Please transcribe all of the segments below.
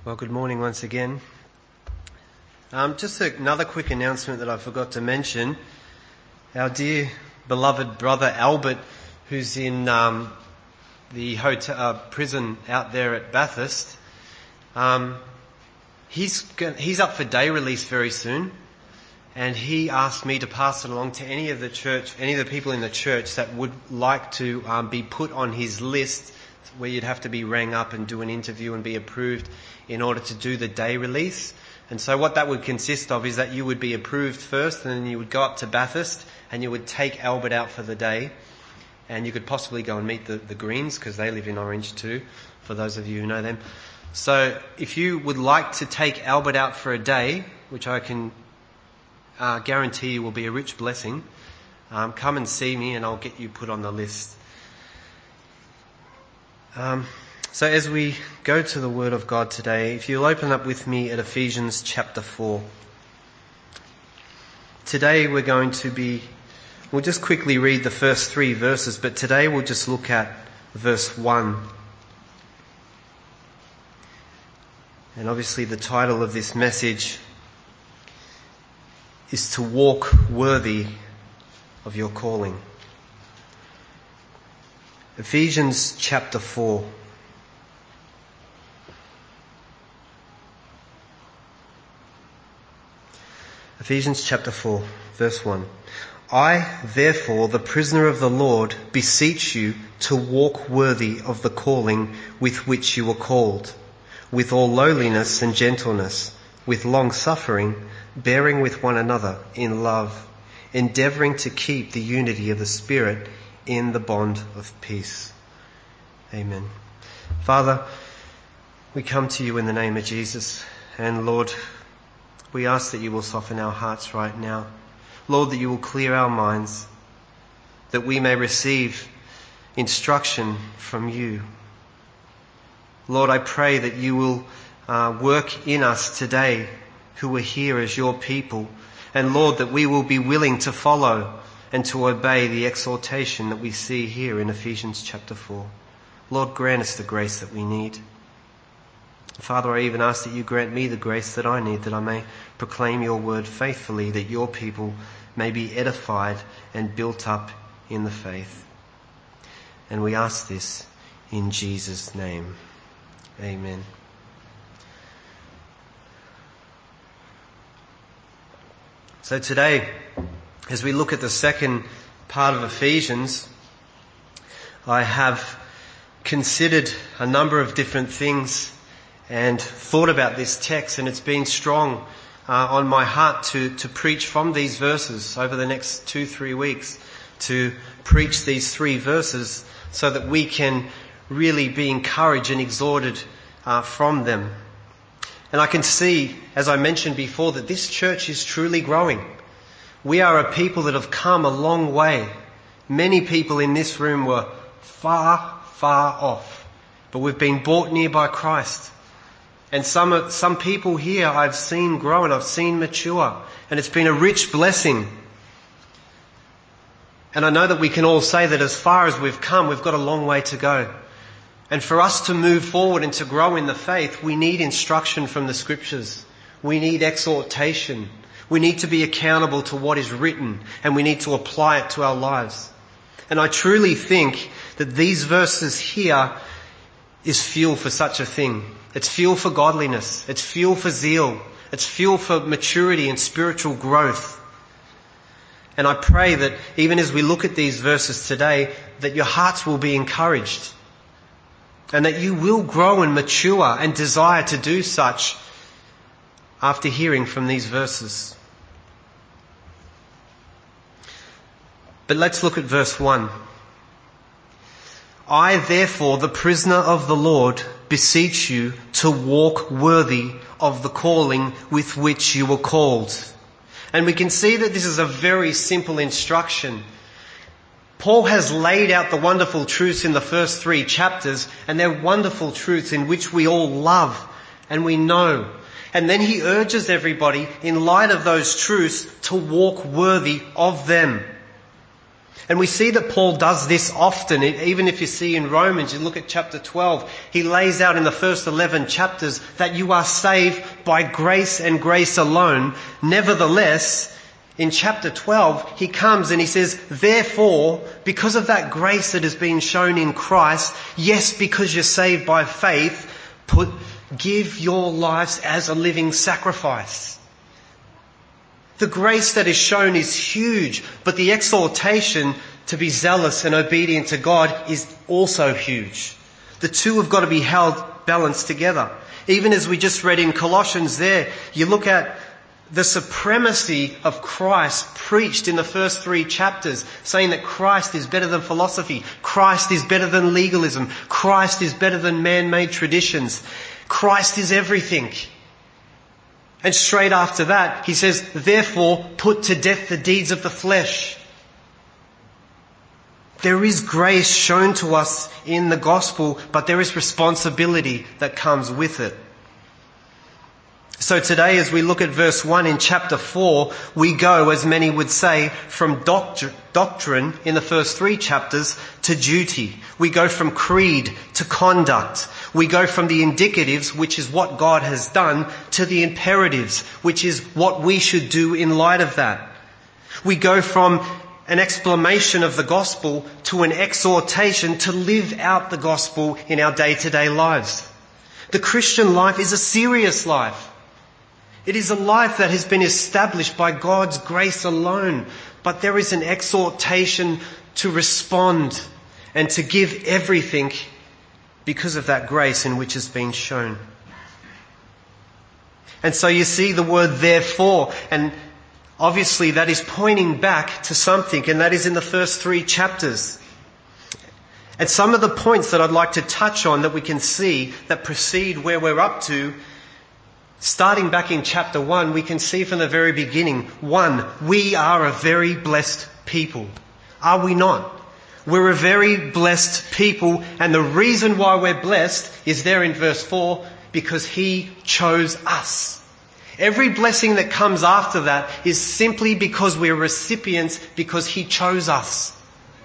Well, good morning once again. Just another quick announcement that I forgot to mention. Our dear beloved brother Albert, who's in the hotel prison out there at Bathurst, he's up for day release very soon, and he asked me to pass it along to any of the people in the church that would like to be put on his list, where you'd have to be rang up and do an interview and be approved in order to do the day release. And so what that would consist of is that you would be approved first, and then you would go up to Bathurst and you would take Albert out for the day, and you could possibly go and meet the Greens, because they live in Orange too, for those of you who know them. So if you would like to take Albert out for a day, which I can guarantee you will be a rich blessing, come and see me and I'll get you put on the list. So as we go to the Word of God today, if you'll open up with me at Ephesians chapter 4. Today we'll just quickly read the first 3 verses, but today we'll just look at verse 1. And obviously the title of this message is to walk worthy of your calling. Ephesians chapter 4. Ephesians chapter 4, verse 1. I, therefore, the prisoner of the Lord, beseech you to walk worthy of the calling with which you were called, with all lowliness and gentleness, with long suffering, bearing with one another in love, endeavouring to keep the unity of the Spirit in the bond of peace. Amen. Father, we come to you in the name of Jesus, and Lord, we ask that you will soften our hearts right now. Lord, that you will clear our minds, that we may receive instruction from you. Lord, I pray that you will work in us today who are here as your people, and Lord, that we will be willing to follow and to obey the exhortation that we see here in Ephesians chapter 4. Lord, grant us the grace that we need. Father, I even ask that you grant me the grace that I need, that I may proclaim your word faithfully, that your people may be edified and built up in the faith. And we ask this in Jesus' name. Amen. So today, as we look at the second part of Ephesians, I have considered a number of different things and thought about this text, and it's been strong on my heart to preach from these verses over the next 2-3 weeks, to preach these 3 verses so that we can really be encouraged and exhorted from them. And I can see, as I mentioned before, that this church is truly growing. We are a people that have come a long way. Many people in this room were far, far off, but we've been brought near by Christ. And some people here I've seen grow and I've seen mature, and it's been a rich blessing. And I know that we can all say that as far as we've come, we've got a long way to go. And for us to move forward and to grow in the faith, we need instruction from the Scriptures. We need exhortation. We need to be accountable to what is written, and we need to apply it to our lives. And I truly think that these verses here is fuel for such a thing. It's fuel for godliness. It's fuel for zeal. It's fuel for maturity and spiritual growth. And I pray that even as we look at these verses today, that your hearts will be encouraged, and that you will grow and mature and desire to do such after hearing from these verses. But let's look at verse 1. I, therefore, the prisoner of the Lord, beseech you to walk worthy of the calling with which you were called. And we can see that this is a very simple instruction. Paul has laid out the wonderful truths in the first 3 chapters, and they're wonderful truths in which we all love and we know. And then he urges everybody, in light of those truths, to walk worthy of them. And we see that Paul does this often. Even if you see in Romans, you look at chapter 12, he lays out in the first 11 chapters that you are saved by grace and grace alone. Nevertheless, in chapter 12, he comes and he says, therefore, because of that grace that has been shown in Christ, yes, because you're saved by faith, give your lives as a living sacrifice. The grace that is shown is huge, but the exhortation to be zealous and obedient to God is also huge. The two have got to be held balanced together. Even as we just read in Colossians there, you look at the supremacy of Christ preached in the first 3 chapters, saying that Christ is better than philosophy, Christ is better than legalism, Christ is better than man-made traditions, Christ is everything. And straight after that, he says, therefore, put to death the deeds of the flesh. There is grace shown to us in the gospel, but there is responsibility that comes with it. So today, as we look at verse 1 in chapter 4, we go, as many would say, from doctrine in the first 3 chapters to duty. We go from creed to conduct. We go from the indicatives, which is what God has done, to the imperatives, which is what we should do in light of that. We go from an explanation of the gospel to an exhortation to live out the gospel in our day-to-day lives. The Christian life is a serious life. It is a life that has been established by God's grace alone, but there is an exhortation to respond and to give everything because of that grace in which has been shown. And so you see the word therefore, and obviously that is pointing back to something, and that is in the first 3 chapters. And some of the points that I'd like to touch on that we can see that precede where we're up to, starting back in chapter 1, we can see from the very beginning, 1, we are a very blessed people. Are we not? We're a very blessed people, and the reason why we're blessed is there in verse 4, because He chose us. Every blessing that comes after that is simply because we're recipients, because He chose us.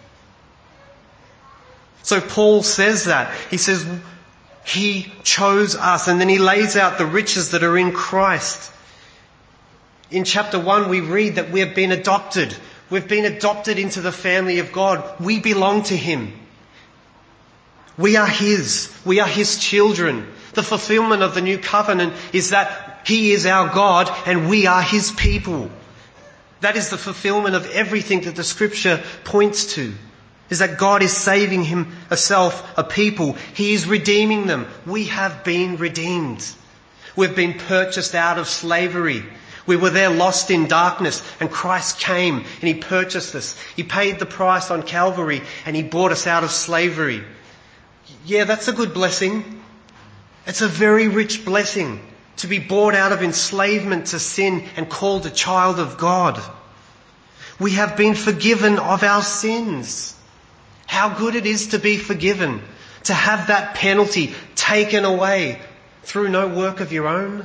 So Paul says that. He says, He chose us, and then he lays out the riches that are in Christ. In chapter 1 we read that we have been adopted. We've been adopted into the family of God. We belong to Him. We are His. We are His children. The fulfillment of the new covenant is that He is our God and we are His people. That is the fulfillment of everything that the Scripture points to. Is that God is saving Himself a people. He is redeeming them. We have been redeemed. We've been purchased out of slavery. We were there lost in darkness, and Christ came and He purchased us. He paid the price on Calvary and He bought us out of slavery. Yeah, that's a good blessing. It's a very rich blessing to be bought out of enslavement to sin and called a child of God. We have been forgiven of our sins. How good it is to be forgiven, to have that penalty taken away through no work of your own.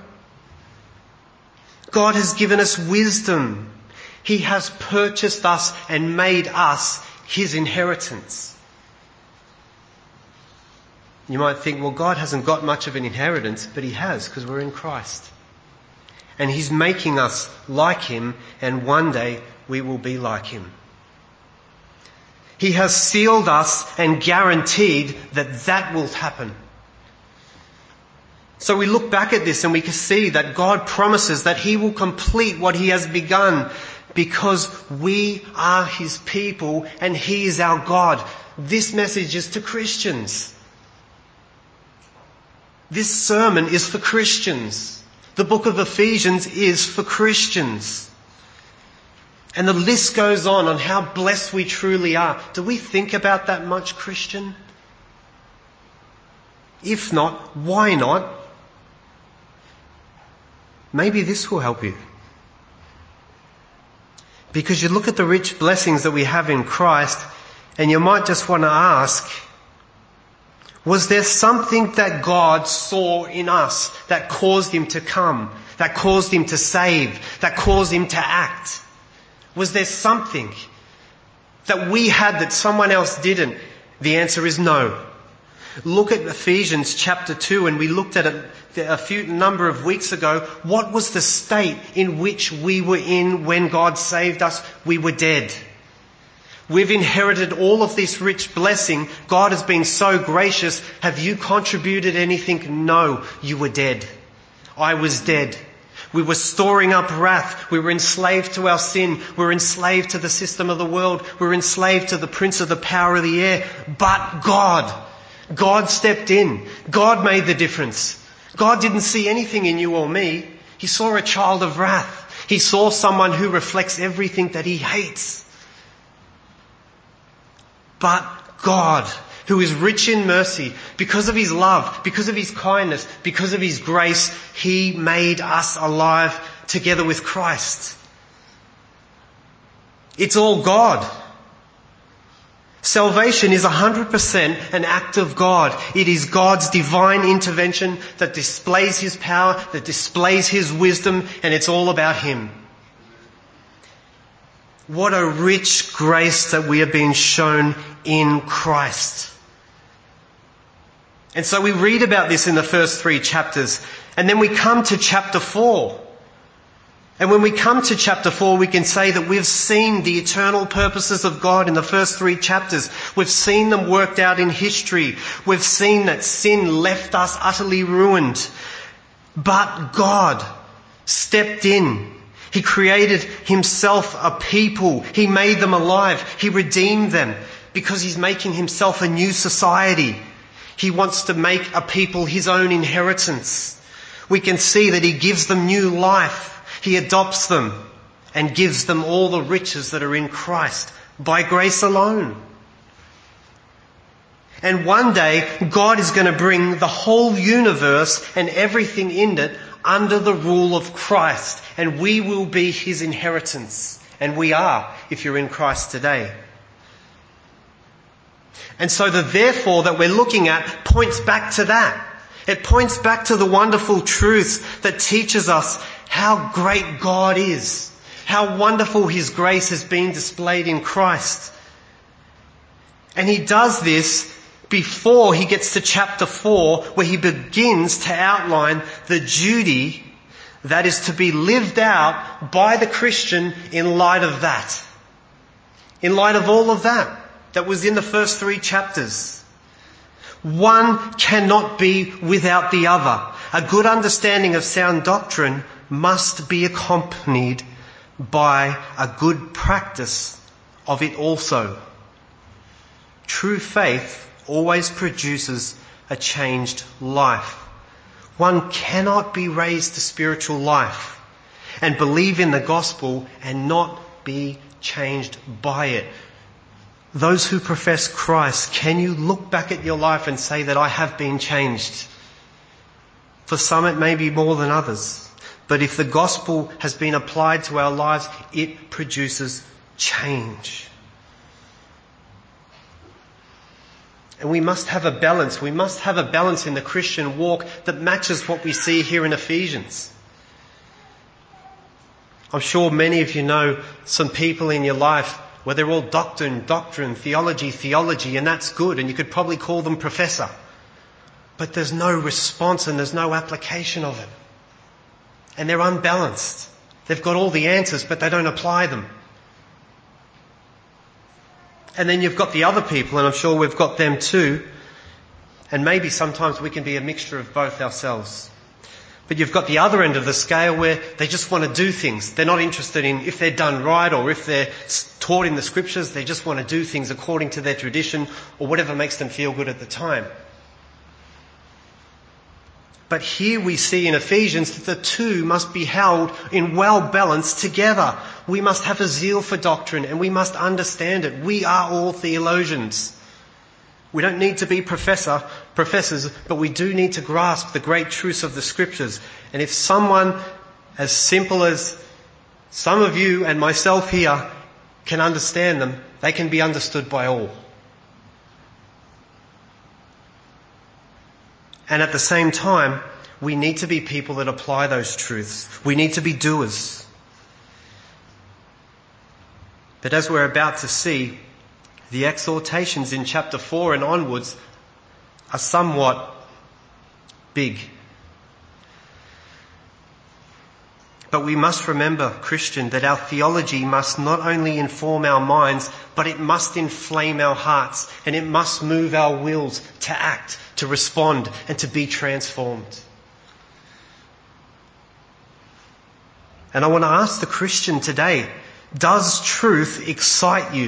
God has given us wisdom. He has purchased us and made us His inheritance. You might think, well, God hasn't got much of an inheritance, but He has, because we're in Christ. And He's making us like Him, and one day we will be like Him. He has sealed us and guaranteed that that will happen. So we look back at this and we can see that God promises that He will complete what He has begun, because we are His people and He is our God. This message is to Christians. This sermon is for Christians. The book of Ephesians is for Christians. And the list goes on how blessed we truly are. Do we think about that much, Christian? If not, why not? Maybe this will help you. Because you look at the rich blessings that we have in Christ, and you might just want to ask, was there something that God saw in us that caused Him to come, that caused Him to save, that caused Him to act? Was there something that we had that someone else didn't? The answer is no. Look at Ephesians chapter 2, and we looked at it a number of weeks ago. What was the state in which we were in when God saved us? We were dead. We've inherited all of this rich blessing. God has been so gracious. Have you contributed anything? No, you were dead. I was dead. We were storing up wrath. We were enslaved to our sin. We were enslaved to the system of the world. We were enslaved to the prince of the power of the air. But God stepped in. God made the difference. God didn't see anything in you or me. He saw a child of wrath. He saw someone who reflects everything that he hates. But God, who is rich in mercy, because of his love, because of his kindness, because of his grace, he made us alive together with Christ. It's all God. Salvation is 100% an act of God. It is God's divine intervention that displays his power, that displays his wisdom, and it's all about him. What a rich grace that we are being shown in Christ. And so we read about this in the first 3 chapters, and then we come to chapter 4. And when we come to chapter 4, we can say that we've seen the eternal purposes of God in the first 3 chapters. We've seen them worked out in history. We've seen that sin left us utterly ruined. But God stepped in. He created himself a people. He made them alive. He redeemed them because he's making himself a new society. He wants to make a people his own inheritance. We can see that he gives them new life. He adopts them and gives them all the riches that are in Christ by grace alone. And one day, God is going to bring the whole universe and everything in it under the rule of Christ. And we will be his inheritance. And we are, if you're in Christ today. And so the therefore that we're looking at points back to that. It points back to the wonderful truth that teaches us how great God is, how wonderful his grace has been displayed in Christ. And he does this before he gets to chapter 4, where he begins to outline the duty that is to be lived out by the Christian in light of that. In light of all of that was in the first 3 chapters. One cannot be without the other. A good understanding of sound doctrine must be accompanied by a good practice of it also. True faith always produces a changed life. One cannot be raised to spiritual life and believe in the gospel and not be changed by it. Those who profess Christ, can you look back at your life and say that I have been changed? For some it may be more than others. But if the gospel has been applied to our lives, it produces change. And we must have a balance. We must have a balance in the Christian walk that matches what we see here in Ephesians. I'm sure many of you know some people in your life where they're all doctrine, theology, and that's good, and you could probably call them professor. But there's no response and there's no application of it. And they're unbalanced. They've got all the answers, but they don't apply them. And then you've got the other people, and I'm sure we've got them too, and maybe sometimes we can be a mixture of both ourselves. But you've got the other end of the scale where they just want to do things. They're not interested in if they're done right or if they're taught in the scriptures. They just want to do things according to their tradition or whatever makes them feel good at the time. But here we see in Ephesians that the two must be held in well balance together. We must have a zeal for doctrine and we must understand it. We are all theologians. We don't need to be professors, but we do need to grasp the great truths of the scriptures. And if someone as simple as some of you and myself here can understand them, they can be understood by all. And at the same time, we need to be people that apply those truths. We need to be doers. But as we're about to see, the exhortations in chapter 4 and onwards are somewhat big. But we must remember, Christian, that our theology must not only inform our minds, but it must inflame our hearts, and it must move our wills to act, to respond, and to be transformed. And I want to ask the Christian today, does truth excite you?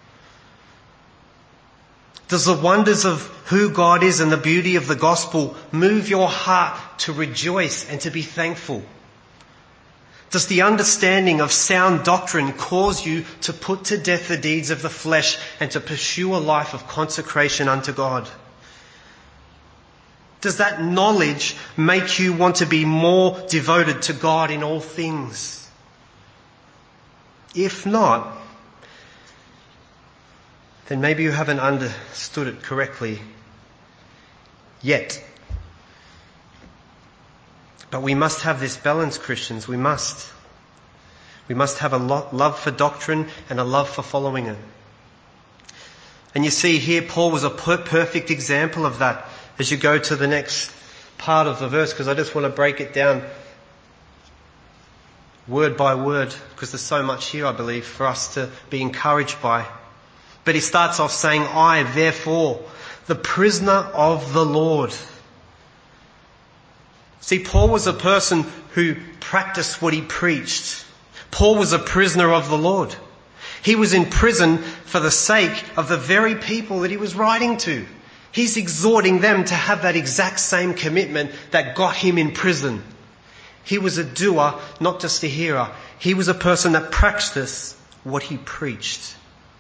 Does the wonders of who God is and the beauty of the gospel move your heart to rejoice and to be thankful? Does the understanding of sound doctrine cause you to put to death the deeds of the flesh and to pursue a life of consecration unto God? Does that knowledge make you want to be more devoted to God in all things? If not, then maybe you haven't understood it correctly yet. But we must have this balance, Christians. We must. We must have a love for doctrine and a love for following it. And you see here, Paul was a perfect example of that as you go to the next part of the verse, because I just want to break it down word by word, because there's so much here, I believe, for us to be encouraged by. But he starts off saying, I, therefore, the prisoner of the Lord. See, Paul was a person who practiced what he preached. Paul was a prisoner of the Lord. He was in prison for the sake of the very people that he was writing to. He's exhorting them to have that exact same commitment that got him in prison. He was a doer, not just a hearer. He was a person that practiced what he preached.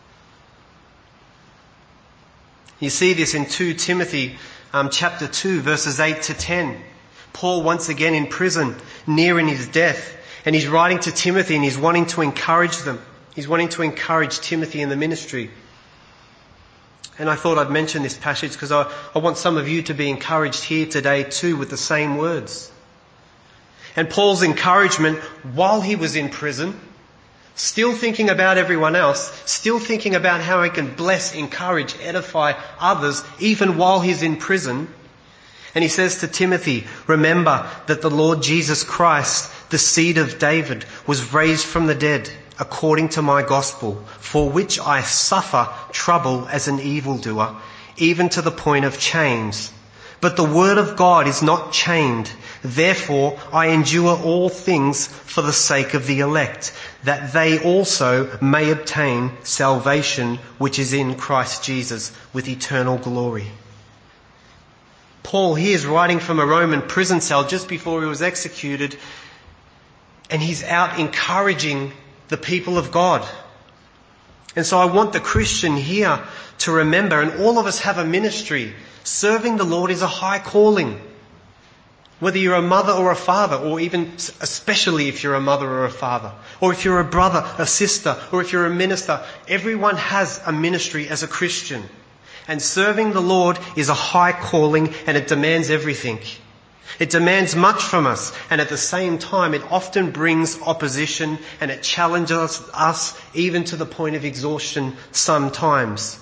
You see this in 2 Timothy chapter 2, verses 8 to 10. Paul once again in prison, nearing his death. And he's writing to Timothy and he's wanting to encourage them. He's wanting to encourage Timothy in the ministry. And I thought I'd mention this passage because I want some of you to be encouraged here today too with the same words. And Paul's encouragement while he was in prison, still thinking about everyone else, still thinking about how he can bless, encourage, edify others even while he's in prison. And he says to Timothy, remember that the Lord Jesus Christ, the seed of David, was raised from the dead according to my gospel, for which I suffer trouble as an evildoer, even to the point of chains. But the word of God is not chained. Therefore I endure all things for the sake of the elect, that they also may obtain salvation which is in Christ Jesus with eternal glory. Paul here is writing from a Roman prison cell just before he was executed, and he's out encouraging the people of God. And so I want the Christian here to remember, and all of us have a ministry. Serving the Lord is a high calling. Whether you're a mother or a father, or even especially if you're a mother or a father, or if you're a brother, a sister, or if you're a minister, everyone has a ministry as a Christian. And serving the Lord is a high calling, and it demands everything. It demands much from us, and at the same time it often brings opposition, and it challenges us even to the point of exhaustion sometimes.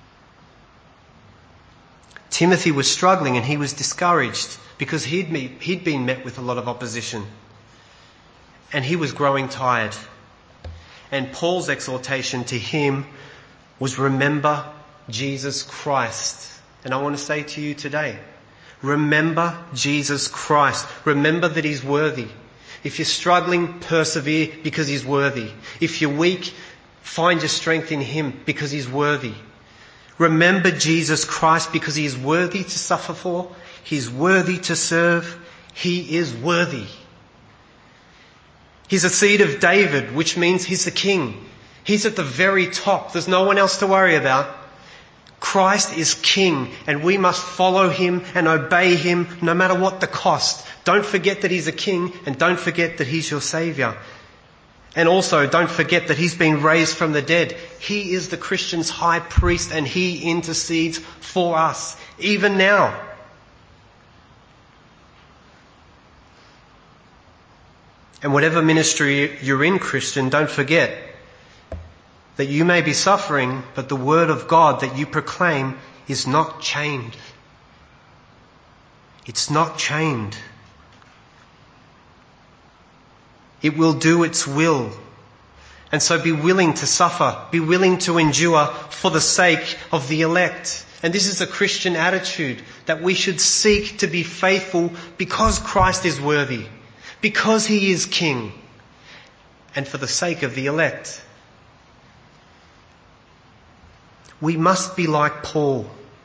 Timothy was struggling and he was discouraged because he'd been met with a lot of opposition, and he was growing tired. And Paul's exhortation to him was, remember Jesus Christ. And I want to say to you today, remember Jesus Christ. Remember that he's worthy. If you're struggling, persevere because he's worthy. If you're weak, find your strength in him because he's worthy. Remember Jesus Christ because he is worthy to suffer for. He's worthy to serve. He is worthy. He's a seed of David, which means he's the king. He's at the very top. There's no one else to worry about. Christ is king, and we must follow him and obey him no matter what the cost. Don't forget that he's a king, and don't forget that he's your saviour. And also don't forget that he's been raised from the dead. He is the Christian's high priest, and he intercedes for us, even now. And whatever ministry you're in, Christian, don't forget that you may be suffering, but the word of God that you proclaim is not chained. It's not chained. It will do its will. And so be willing to suffer, be willing to endure for the sake of the elect. And this is a Christian attitude, that we should seek to be faithful because Christ is worthy, because he is King, and for the sake of the elect. We must be like Paul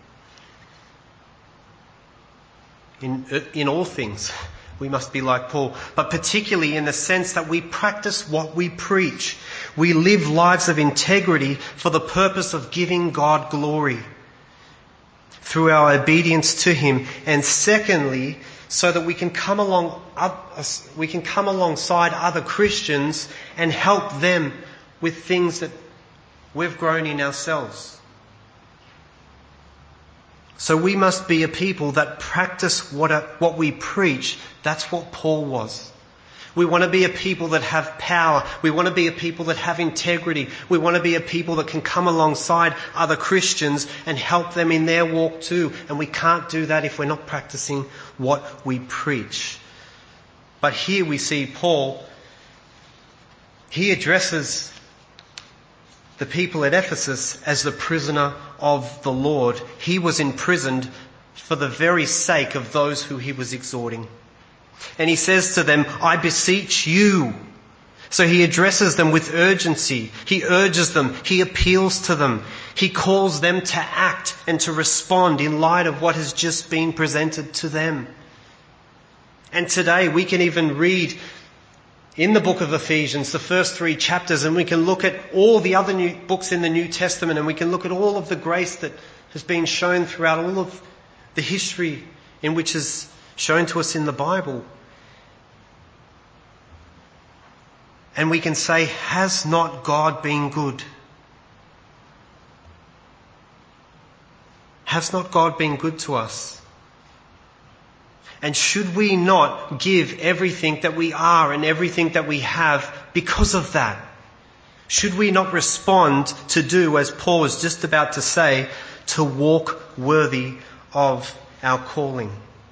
in all things. We must be like Paul, but particularly in the sense that we practice what we preach. We live lives of integrity for the purpose of giving God glory through our obedience to him, and secondly, so that we can come alongside other Christians and help them with things that we've grown in ourselves. So we must be a people that practice what we preach. That's what Paul was. We want to be a people that have power. We want to be a people that have integrity. We want to be a people that can come alongside other Christians and help them in their walk too. And we can't do that if we're not practicing what we preach. But here we see Paul, he addresses the people at Ephesus as the prisoner of the Lord. He was imprisoned for the very sake of those who he was exhorting. And he says to them, I beseech you. So he addresses them with urgency. He urges them. He appeals to them. He calls them to act and to respond in light of what has just been presented to them. And today we can even read in the book of Ephesians, the first 3 chapters, and we can look at all the other new books in the New Testament, and we can look at all of the grace that has been shown throughout all of the history in which is shown to us in the Bible. And we can say, has not God been good? Has not God been good to us? And should we not give everything that we are and everything that we have because of that? Should we not respond to do, as Paul was just about to say, to walk worthy of our calling?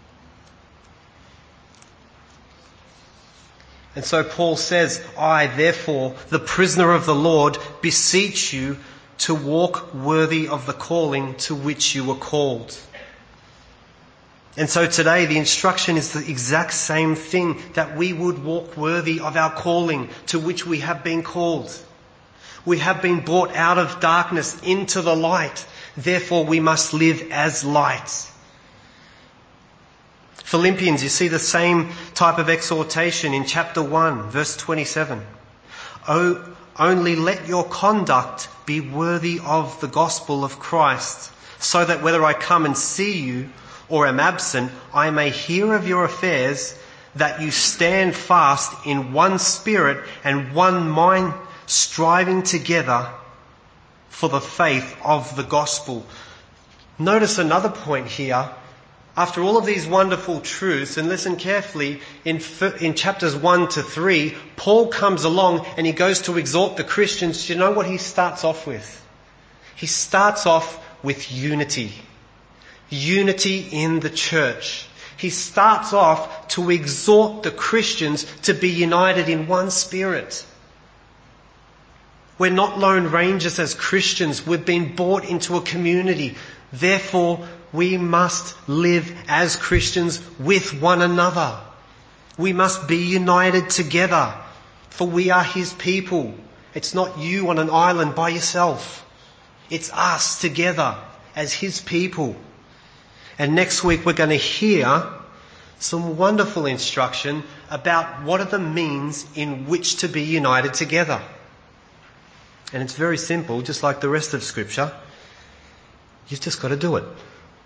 And so Paul says, I, therefore, the prisoner of the Lord, beseech you to walk worthy of the calling to which you were called. And so today the instruction is the exact same thing, that we would walk worthy of our calling to which we have been called. We have been brought out of darkness into the light. Therefore we must live as lights. Philippians, you see the same type of exhortation in chapter 1, verse 27. Oh, only let your conduct be worthy of the gospel of Christ, so that whether I come and see you or am absent, I may hear of your affairs, that you stand fast in one spirit and one mind, striving together for the faith of the gospel. Notice another point here. After all of these wonderful truths, and listen carefully, in chapters 1 to 3, Paul comes along and he goes to exhort the Christians. Do you know what he starts off with? He starts off with unity. Unity in the church. He starts off to exhort the Christians to be united in one spirit. We're not lone rangers as Christians. We've been brought into a community. Therefore, we must live as Christians with one another. We must be united together, for we are his people. It's not you on an island by yourself. It's us together as his people. And next week we're going to hear some wonderful instruction about what are the means in which to be united together. And it's very simple, just like the rest of Scripture. You've just got to do it.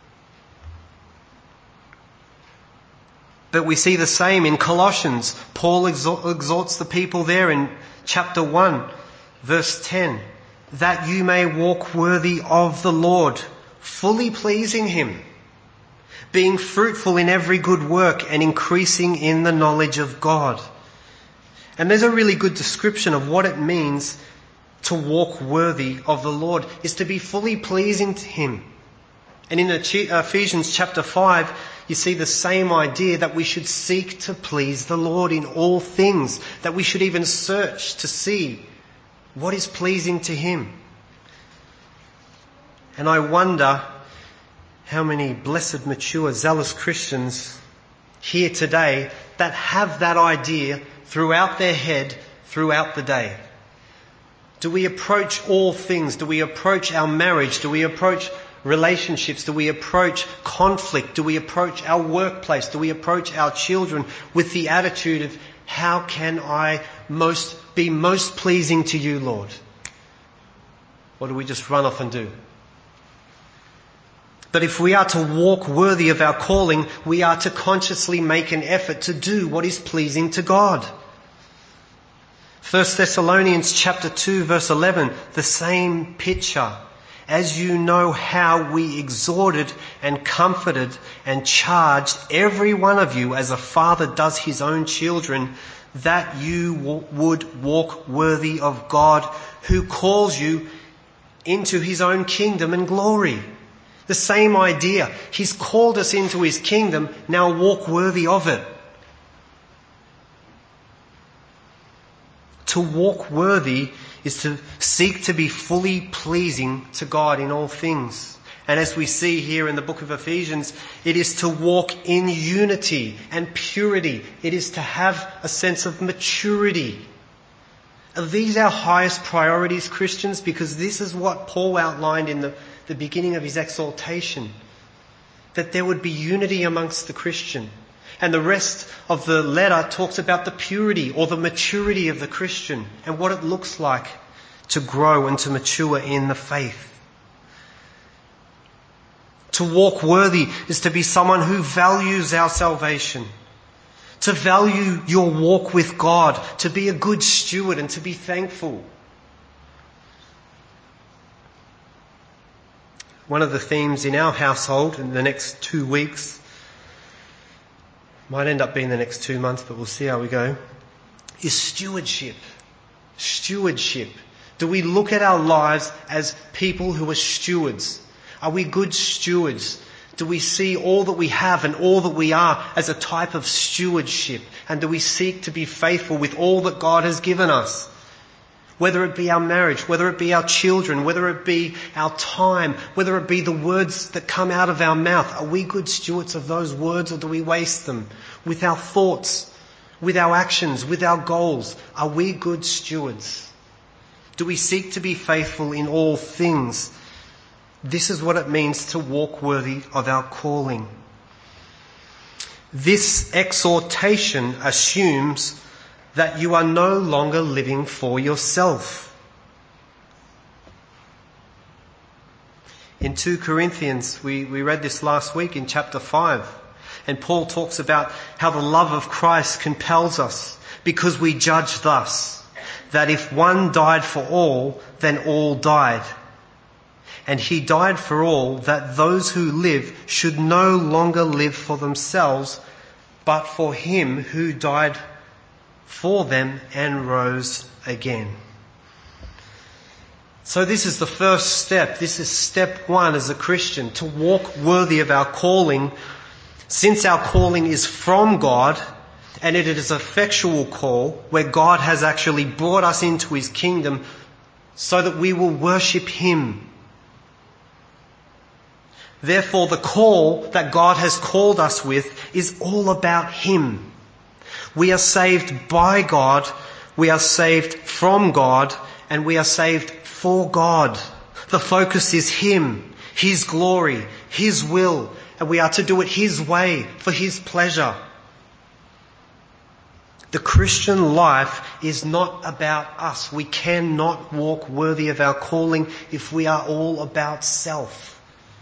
But we see the same in Colossians. Paul exhorts the people there in chapter 1, verse 10, that you may walk worthy of the Lord, fully pleasing him, being fruitful in every good work and increasing in the knowledge of God. And there's a really good description of what it means To walk worthy of the Lord is to be fully pleasing to Him. And in Ephesians chapter 5, you see the same idea that we should seek to please the Lord in all things, that we should even search to see what is pleasing to Him. And I wonder how many blessed, mature, zealous Christians here today that have that idea throughout their head throughout the day. Do we approach all things? Do we approach our marriage? Do we approach relationships? Do we approach conflict? Do we approach our workplace? Do we approach our children with the attitude of, how can I be most pleasing to you, Lord? Or do we just run off and do? But if we are to walk worthy of our calling, we are to consciously make an effort to do what is pleasing to God. 1 Thessalonians chapter 2 verse 11, the same picture. As you know how we exhorted and comforted and charged every one of you as a father does his own children, that you would walk worthy of God who calls you into His own kingdom and glory. The same idea. He's called us into His kingdom, now walk worthy of it. To walk worthy is to seek to be fully pleasing to God in all things. And as we see here in the book of Ephesians, it is to walk in unity and purity. It is to have a sense of maturity. Are these our highest priorities, Christians? Because this is what Paul outlined in the beginning of his exhortation. That there would be unity amongst the Christian. And the rest of the letter talks about the purity or the maturity of the Christian and what it looks like to grow and to mature in the faith. To walk worthy is to be someone who values our salvation, to value your walk with God, to be a good steward and to be thankful. One of the themes in our household in the next 2 weeks, might end up being the next 2 months, but we'll see how we go, is stewardship. Stewardship. Do we look at our lives as people who are stewards? Are we good stewards? Do we see all that we have and all that we are as a type of stewardship? And do we seek to be faithful with all that God has given us? Whether it be our marriage, whether it be our children, whether it be our time, whether it be the words that come out of our mouth. Are we good stewards of those words, or do we waste them? With our thoughts, with our actions, with our goals, are we good stewards? Do we seek to be faithful in all things? This is what it means to walk worthy of our calling. This exhortation assumes that you are no longer living for yourself. In 2 Corinthians, we read this last week in chapter 5, and Paul talks about how the love of Christ compels us, because we judge thus, that if one died for all, then all died. And He died for all, that those who live should no longer live for themselves, but for Him who died for them and rose again. So this is the first step. This is step 1 as a Christian, to walk worthy of our calling. Since our calling is from God, and it is an effectual call where God has actually brought us into His kingdom so that we will worship Him. Therefore, the call that God has called us with is all about Him. We are saved by God, we are saved from God, and we are saved for God. The focus is Him, His glory, His will, and we are to do it His way, for His pleasure. The Christian life is not about us. We cannot walk worthy of our calling if we are all about self.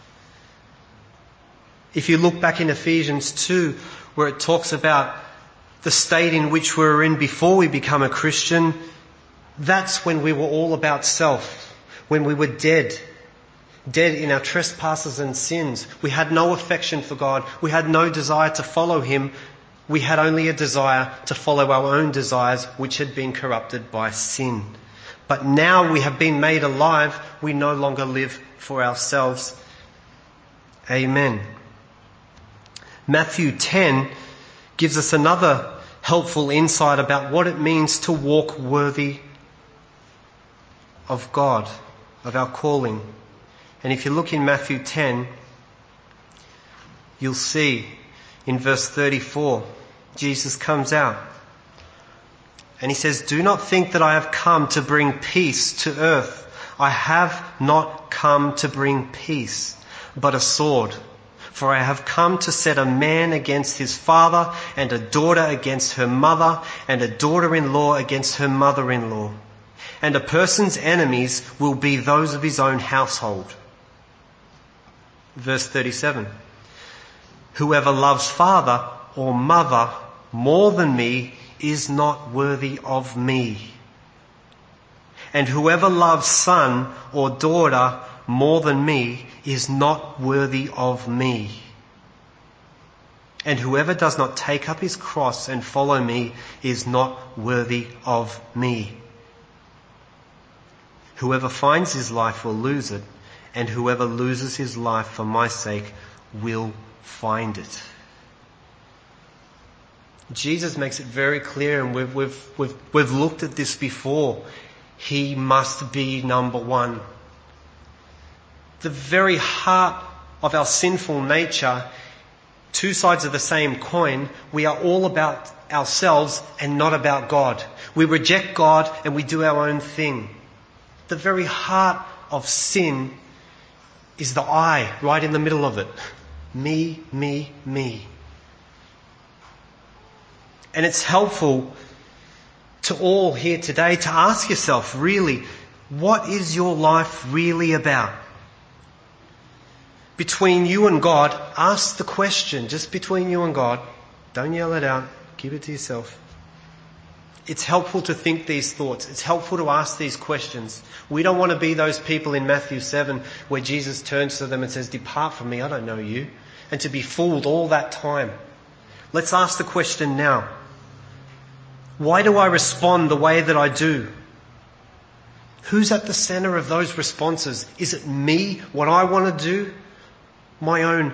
If you look back in Ephesians 2, where it talks about the state in which we were in before we become a Christian, that's when we were all about self, when we were dead in our trespasses and sins. We had no affection for God. We had no desire to follow Him. We had only a desire to follow our own desires, which had been corrupted by sin. But now we have been made alive, we no longer live for ourselves. Amen. Matthew 10 gives us another helpful insight about what it means to walk worthy of God, of our calling. And if you look in Matthew 10, you'll see in verse 34, Jesus comes out and he says, "Do not think that I have come to bring peace to earth. I have not come to bring peace, but a sword. For I have come to set a man against his father, and a daughter against her mother, and a daughter-in-law against her mother-in-law. And a person's enemies will be those of his own household." Verse 37. "Whoever loves father or mother more than me is not worthy of me. And whoever loves son or daughter more than me is not worthy of me. And whoever does not take up his cross and follow me is not worthy of me. Whoever finds his life will lose it, and whoever loses his life for my sake will find it." Jesus makes it very clear, and we've looked at this before. He must be number one. The very heart of our sinful nature, two sides of the same coin, we are all about ourselves and not about God. We reject God and we do our own thing. The very heart of sin is the I, right in the middle of it. Me, me, me. And it's helpful to all here today to ask yourself, really, what is your life really about? Between you and God, ask the question, just between you and God. Don't yell it out. Keep it to yourself. It's helpful to think these thoughts. It's helpful to ask these questions. We don't want to be those people in Matthew 7 where Jesus turns to them and says, "Depart from me, I don't know you." And to be fooled all that time. Let's ask the question now. Why do I respond the way that I do? Who's at the center of those responses? Is it me, what I want to do? My own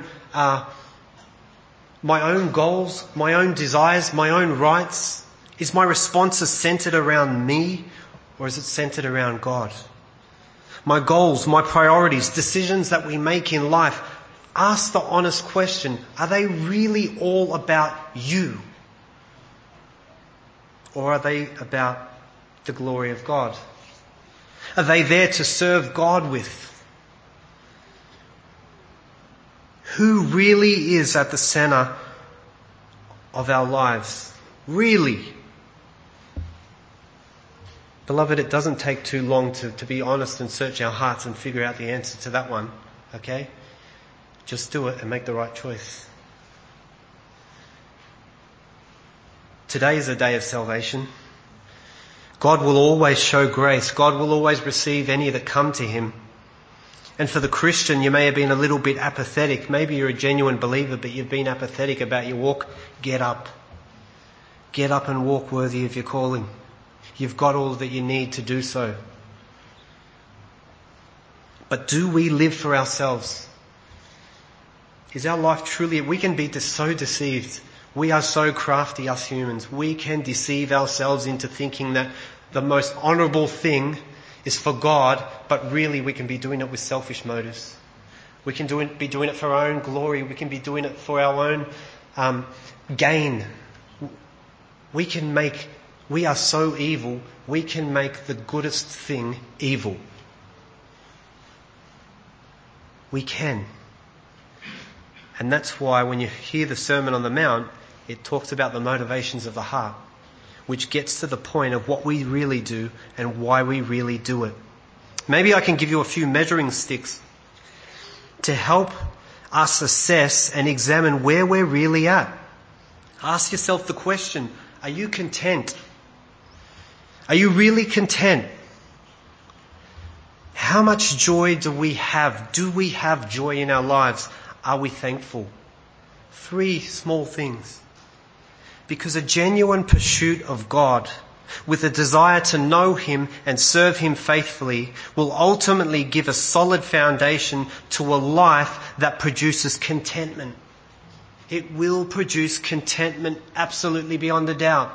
goals, my own desires, my own rights? Is my responses centered around me, or is it centered around God? My goals, my priorities, decisions that we make in life, ask the honest question, are they really all about you? Or are they about the glory of God? Are they there to serve God with? Who really is at the center of our lives? Really? Beloved, it doesn't take too long to be honest and search our hearts and figure out the answer to that one, okay? Just do it and make the right choice. Today is a day of salvation. God will always show grace. God will always receive any that come to him. And for the Christian, you may have been a little bit apathetic. Maybe you're a genuine believer, but you've been apathetic about your walk. Get up. Get up and walk worthy of your calling. You've got all that you need to do so. But do we live for ourselves? Is our life truly... We can be so deceived. We are so crafty, us humans. We can deceive ourselves into thinking that the most honourable thing is for God, but really we can be doing it with selfish motives. We can be doing it for our own glory. We can be doing it for our own gain. We are so evil, we can make the goodest thing evil. We can. And that's why when you hear the Sermon on the Mount, it talks about the motivations of the heart, which gets to the point of what we really do and why we really do it. Maybe I can give you a few measuring sticks to help us assess and examine where we're really at. Ask yourself the question, are you content? Are you really content? How much joy do we have? Do we have joy in our lives? Are we thankful? 3 small things. Because a genuine pursuit of God with a desire to know him and serve him faithfully, will ultimately give a solid foundation to a life that produces contentment. It will produce contentment absolutely beyond a doubt.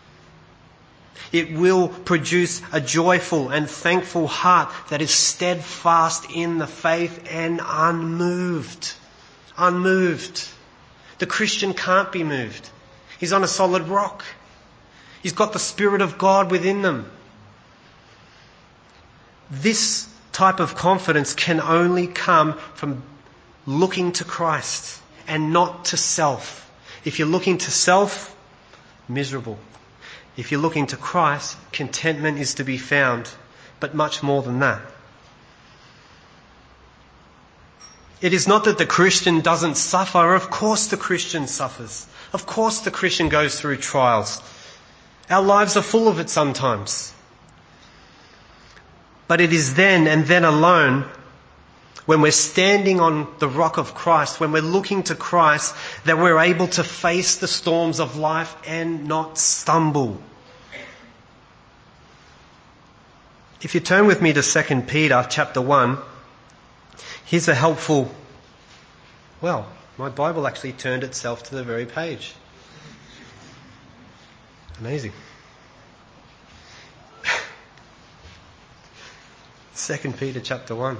It will produce a joyful and thankful heart that is steadfast in the faith and unmoved. Unmoved. The Christian can't be moved. He's on a solid rock. He's got the Spirit of God within them. This type of confidence can only come from looking to Christ and not to self. If you're looking to self, miserable. If you're looking to Christ, contentment is to be found, but much more than that. It is not that the Christian doesn't suffer. Of course the Christian suffers. Of course the Christian goes through trials. Our lives are full of it sometimes. But it is then and then alone, when we're standing on the rock of Christ, when we're looking to Christ, that we're able to face the storms of life and not stumble. If you turn with me to 2 Peter chapter 1, here's a helpful... Well, my Bible actually turned itself to the very page. Amazing. 2 Peter chapter 1.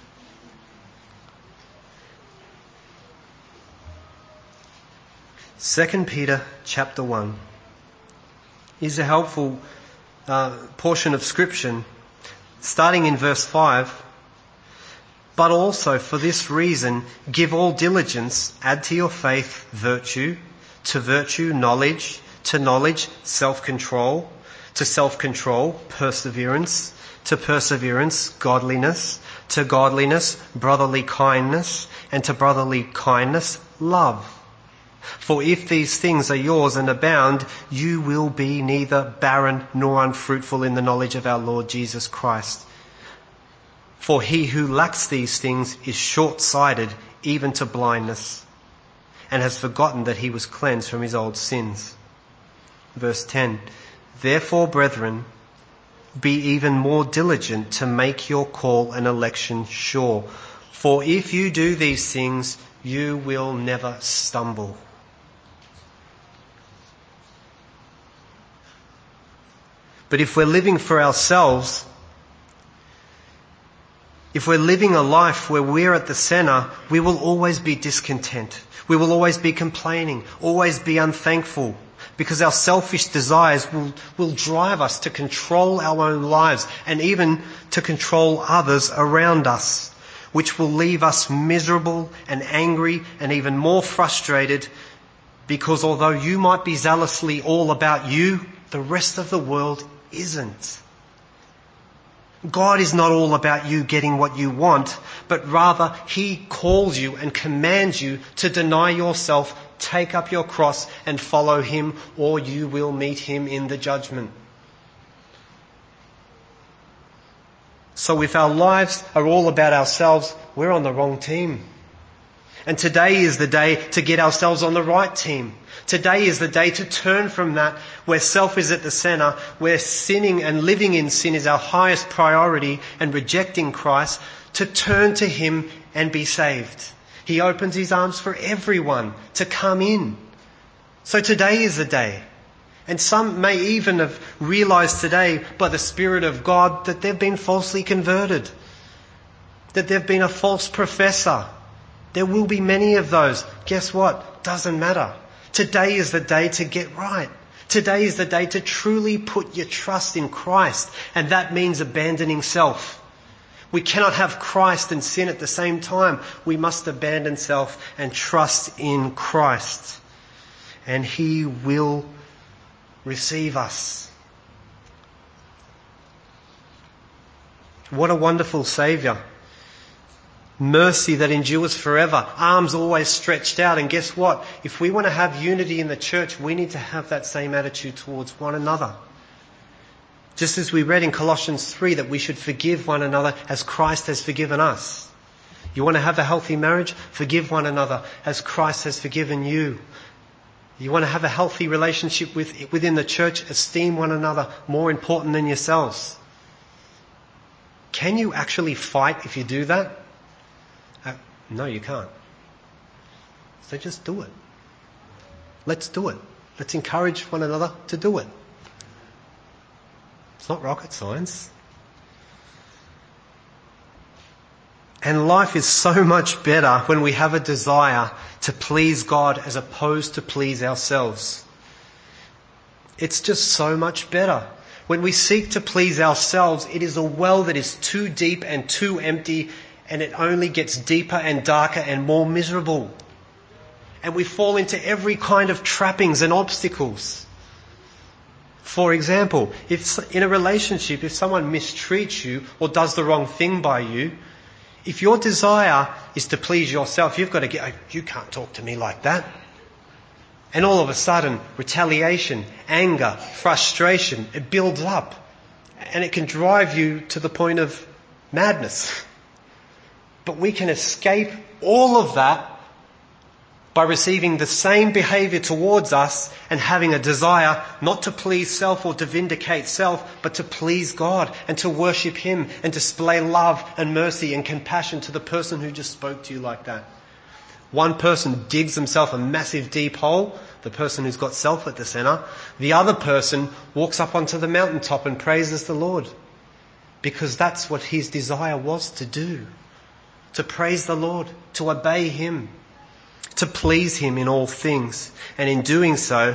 Second Peter chapter 1 is a helpful portion of Scripture, starting in verse 5. But also for this reason, give all diligence, add to your faith virtue, to virtue knowledge, to knowledge self-control, to self-control perseverance, to perseverance godliness, to godliness brotherly kindness, and to brotherly kindness love. For if these things are yours and abound, you will be neither barren nor unfruitful in the knowledge of our Lord Jesus Christ. For he who lacks these things is short-sighted even to blindness, and has forgotten that he was cleansed from his old sins. Verse 10, therefore, brethren, be even more diligent to make your call and election sure. For if you do these things, you will never stumble. But if we're living for ourselves, if we're living a life where we're at the centre, we will always be discontent. We will always be complaining, always be unthankful, because our selfish desires will drive us to control our own lives and even to control others around us, which will leave us miserable and angry and even more frustrated, because although you might be zealously all about you, the rest of the world isn't. God is not all about you getting what you want, but rather he calls you and commands you to deny yourself, take up your cross and follow him, or you will meet him in the judgment. So if our lives are all about ourselves, we're on the wrong team. And today is the day to get ourselves on the right team. Today is the day to turn from that, where self is at the centre, where sinning and living in sin is our highest priority, and rejecting Christ, to turn to him and be saved. He opens his arms for everyone to come in. So today is the day. And some may even have realised today by the Spirit of God that they've been falsely converted, that they've been a false professor. There will be many of those. Guess what? Doesn't matter. Today is the day to get right. Today is the day to truly put your trust in Christ, and that means abandoning self. We cannot have Christ and sin at the same time. We must abandon self and trust in Christ, and he will receive us. What a wonderful Saviour. Mercy that endures forever. Arms always stretched out. And guess what? If we want to have unity in the church, we need to have that same attitude towards one another. Just as we read in Colossians 3 that we should forgive one another as Christ has forgiven us. You want to have a healthy marriage? Forgive one another as Christ has forgiven you. You want to have a healthy relationship within the church, esteem one another more important than yourselves. Can you actually fight if you do that? No, you can't. So just do it. Let's do it. Let's encourage one another to do it. It's not rocket science. And life is so much better when we have a desire to please God as opposed to please ourselves. It's just so much better. When we seek to please ourselves, it is a well that is too deep and too empty, and it only gets deeper and darker and more miserable. And we fall into every kind of trappings and obstacles. For example, if in a relationship, if someone mistreats you or does the wrong thing by you, if your desire is to please yourself, you've got to you can't talk to me like that. And all of a sudden, retaliation, anger, frustration, it builds up. And it can drive you to the point of madness. But we can escape all of that by receiving the same behaviour towards us and having a desire not to please self or to vindicate self, but to please God and to worship Him and display love and mercy and compassion to the person who just spoke to you like that. One person digs himself a massive deep hole, the person who's got self at the centre. The other person walks up onto the mountaintop and praises the Lord, because that's what his desire was to do. To praise the Lord, to obey Him, to please Him in all things, and in doing so,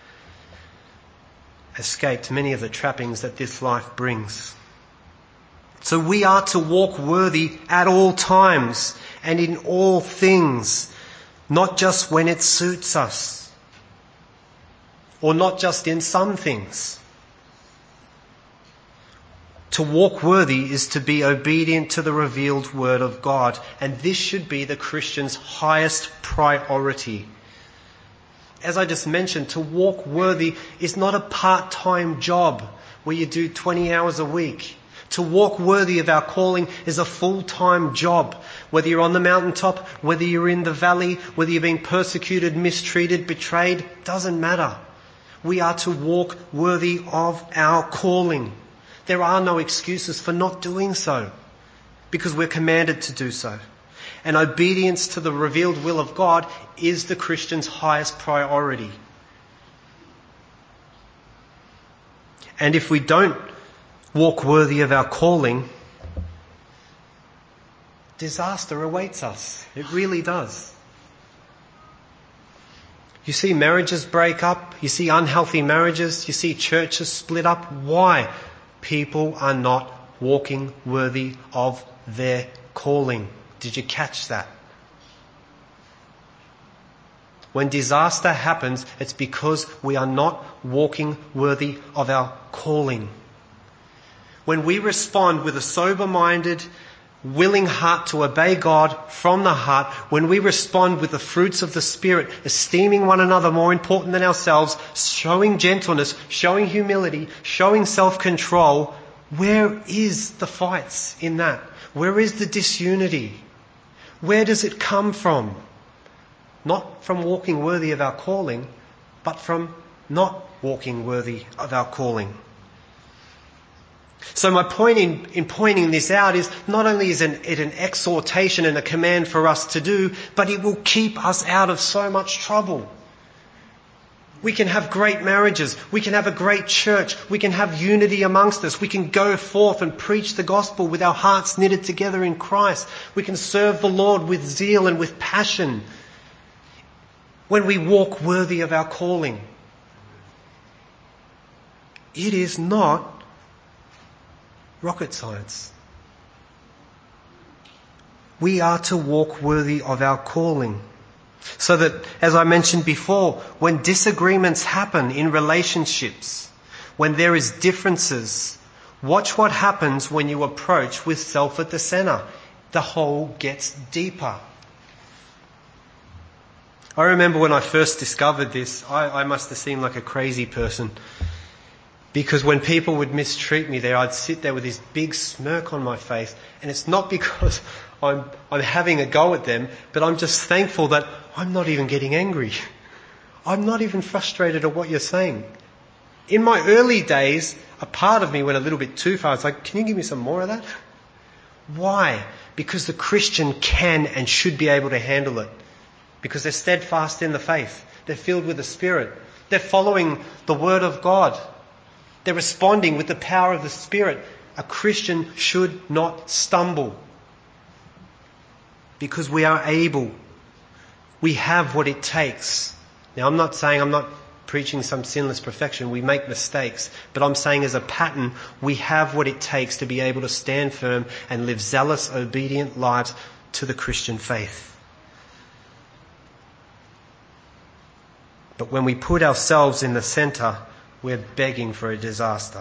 escaped many of the trappings that this life brings. So we are to walk worthy at all times and in all things, not just when it suits us, or not just in some things. To walk worthy is to be obedient to the revealed Word of God, and this should be the Christian's highest priority. As I just mentioned, to walk worthy is not a part-time job where you do 20 hours a week. To walk worthy of our calling is a full-time job. Whether you're on the mountaintop, whether you're in the valley, whether you're being persecuted, mistreated, betrayed, doesn't matter. We are to walk worthy of our calling. There are no excuses for not doing so, because we're commanded to do so. And obedience to the revealed will of God is the Christian's highest priority. And if we don't walk worthy of our calling, disaster awaits us. It really does. You see marriages break up, you see unhealthy marriages, you see churches split up. Why? People are not walking worthy of their calling. Did you catch that? When disaster happens, it's because we are not walking worthy of our calling. When we respond with a sober-minded, willing heart to obey God from the heart, when we respond with the fruits of the Spirit, esteeming one another more important than ourselves, showing gentleness, showing humility, showing self-control, where is the fights in that? Where is the disunity? Where does it come from? Not from walking worthy of our calling, but from not walking worthy of our calling. So my point in pointing this out is not only is it an exhortation and a command for us to do, but it will keep us out of so much trouble. We can have great marriages. We can have a great church. We can have unity amongst us. We can go forth and preach the gospel with our hearts knitted together in Christ. We can serve the Lord with zeal and with passion when we walk worthy of our calling. It is not rocket science. We are to walk worthy of our calling. So that, as I mentioned before, when disagreements happen in relationships, when there is differences, watch what happens when you approach with self at the centre. The hole gets deeper. I remember when I first discovered this, I must have seemed like a crazy person. Because when people would mistreat me there, I'd sit there with this big smirk on my face. And it's not because I'm having a go at them, but I'm just thankful that I'm not even getting angry. I'm not even frustrated at what you're saying. In my early days, a part of me went a little bit too far. It's like, can you give me some more of that? Why? Because the Christian can and should be able to handle it. Because they're steadfast in the faith. They're filled with the Spirit. They're following the Word of God. They're responding with the power of the Spirit. A Christian should not stumble. Because we are able. We have what it takes. Now, I'm not preaching some sinless perfection. We make mistakes. But I'm saying as a pattern, we have what it takes to be able to stand firm and live zealous, obedient lives to the Christian faith. But when we put ourselves in the centre, we're begging for a disaster.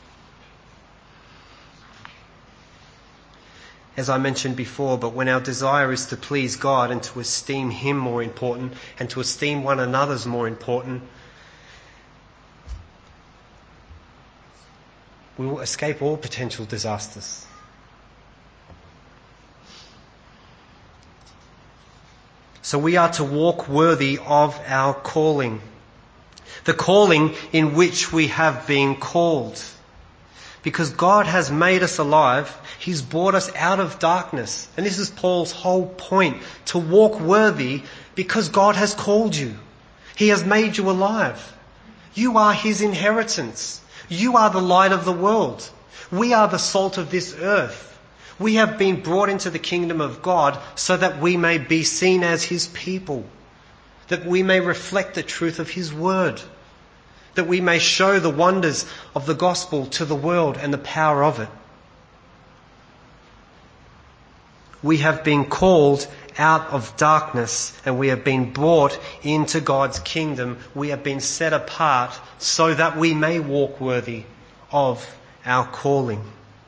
As I mentioned before, but when our desire is to please God and to esteem Him more important and to esteem one another's more important, we will escape all potential disasters. So we are to walk worthy of our calling. The calling in which we have been called. Because God has made us alive. He's brought us out of darkness. And this is Paul's whole point. To walk worthy because God has called you. He has made you alive. You are His inheritance. You are the light of the world. We are the salt of this earth. We have been brought into the kingdom of God so that we may be seen as His people. That we may reflect the truth of His word. That we may show the wonders of the gospel to the world and the power of it. We have been called out of darkness and we have been brought into God's kingdom. We have been set apart so that we may walk worthy of our calling.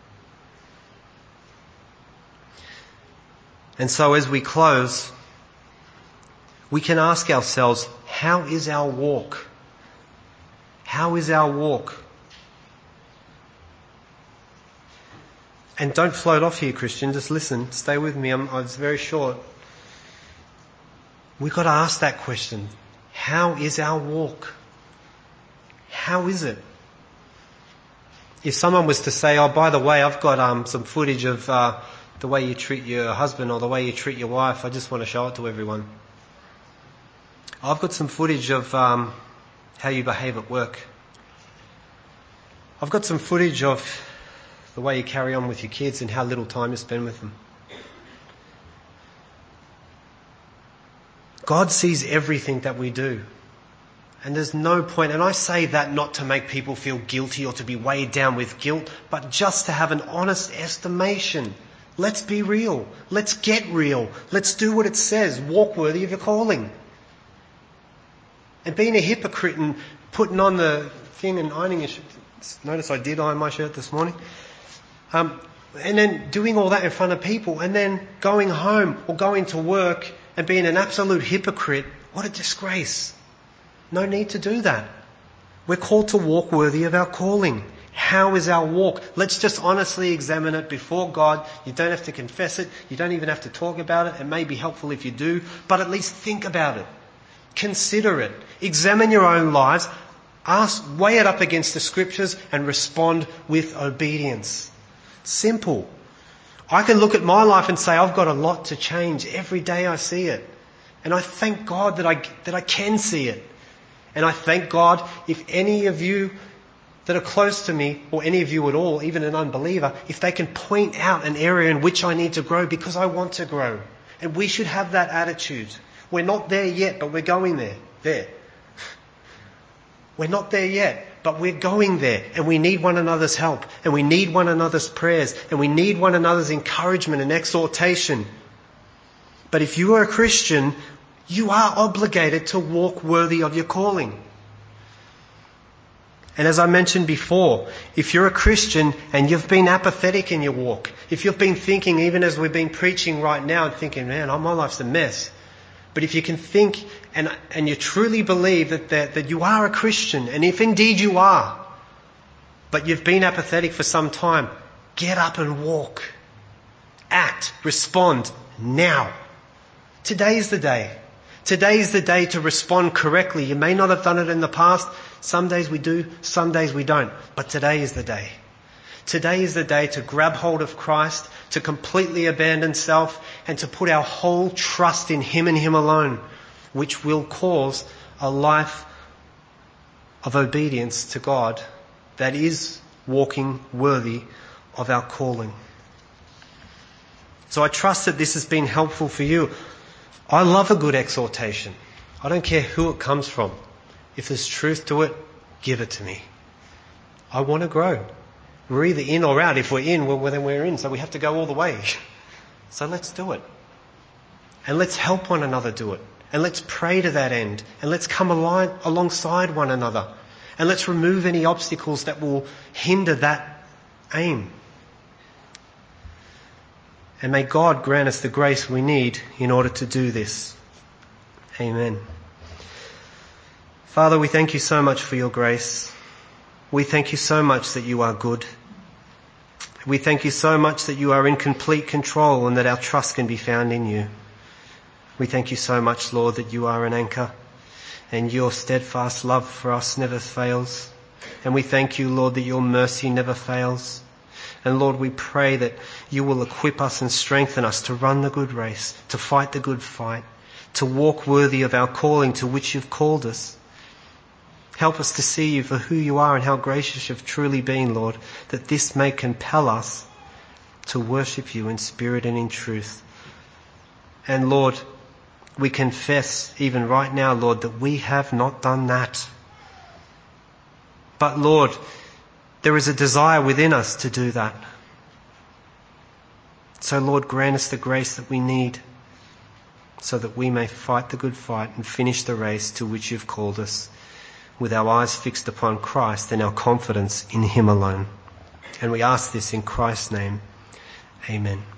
And so as we close, we can ask ourselves, how is our walk? How is our walk? And don't float off here, Christian. Just listen. Stay with me. It's very short. We've got to ask that question. How is our walk? How is it? If someone was to say, oh, by the way, I've got some footage of the way you treat your husband or the way you treat your wife, I just want to show it to everyone. I've got some footage of how you behave at work. I've got some footage of the way you carry on with your kids and how little time you spend with them. God sees everything that we do. And there's no point, and I say that not to make people feel guilty or to be weighed down with guilt, but just to have an honest estimation. Let's be real. Let's get real. Let's do what it says. Walk worthy of your calling. And being a hypocrite and putting on the thing and ironing your shirt. Notice I did iron my shirt this morning. And then doing all that in front of people and then going home or going to work and being an absolute hypocrite. What a disgrace. No need to do that. We're called to walk worthy of our calling. How is our walk? Let's just honestly examine it before God. You don't have to confess it. You don't even have to talk about it. It may be helpful if you do, but at least think about it. Consider it. Examine your own lives. Weigh it up against the scriptures and respond with obedience. Simple. I can look at my life and say, I've got a lot to change. Every day I see it. And I thank God that I can see it. And I thank God if any of you that are close to me, or any of you at all, even an unbeliever, if they can point out an area in which I need to grow because I want to grow. And we should have that attitude. We're not there yet, but we're going there. We're not there yet, but we're going there. And we need one another's help. And we need one another's prayers. And we need one another's encouragement and exhortation. But if you are a Christian, you are obligated to walk worthy of your calling. And as I mentioned before, if you're a Christian and you've been apathetic in your walk, if you've been thinking, even as we've been preaching right now, and thinking, man, my life's a mess. But if you can think and you truly believe that you are a Christian, and if indeed you are, but you've been apathetic for some time, get up and walk. Act, respond now. Today's the day. Today is the day to respond correctly. You may not have done it in the past. Some days we do, some days we don't. But today is the day. Today is the day to grab hold of Christ, to completely abandon self, and to put our whole trust in Him and Him alone, which will cause a life of obedience to God that is walking worthy of our calling. So I trust that this has been helpful for you. I love a good exhortation. I don't care who it comes from. If there's truth to it, give it to me. I want to grow. We're either in or out. If we're in, well, then we're in. So we have to go all the way. So let's do it. And let's help one another do it. And let's pray to that end. And let's come alongside one another. And let's remove any obstacles that will hinder that aim. And may God grant us the grace we need in order to do this. Amen. Father, we thank you so much for your grace. We thank you so much that you are good. We thank you so much that you are in complete control and that our trust can be found in you. We thank you so much, Lord, that you are an anchor and your steadfast love for us never fails. And we thank you, Lord, that your mercy never fails. And Lord, we pray that you will equip us and strengthen us to run the good race, to fight the good fight, to walk worthy of our calling to which you've called us. Help us to see you for who you are and how gracious you've truly been, Lord, that this may compel us to worship you in spirit and in truth. And Lord, we confess even right now, Lord, that we have not done that. But Lord, there is a desire within us to do that. So Lord, grant us the grace that we need so that we may fight the good fight and finish the race to which you've called us, with our eyes fixed upon Christ and our confidence in him alone. And we ask this in Christ's name. Amen.